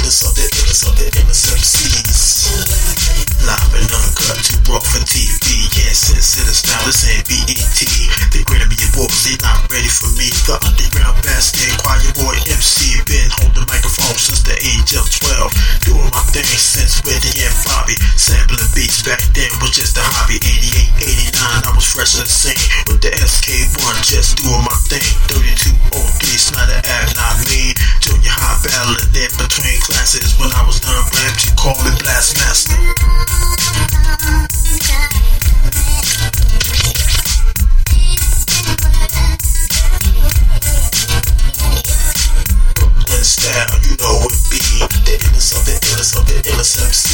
illest MCs. Live and uncut, too broke for TV. Can't sense it, style, this ain't BET. The Grammy Awards, they not ready for me. The underground bastard, choir boy MC. Been holding the microphone since the age of 12. Doing my thing since Whitney and Bobby. Sampling beats back then was just a hobby. 88, 89, I was fresh and sane with the SK1, just doing my thing. 32, 03, Snyder Ave, not me. Junior high battling in between classes. When I was done ramped, you call me Blast Master. Brooklyn style, you know it be the illest of the illest of the illest MC.